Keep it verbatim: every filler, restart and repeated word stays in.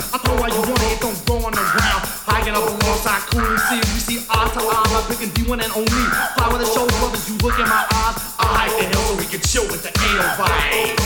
I throw why you want it, it don't go on the ground. Hiking up alongside cool and see. We see eye to eye, my big and D one and only. Fly with the show brothers, you look in my eyes. I hike the hill so we can chill with the eight oh vibe.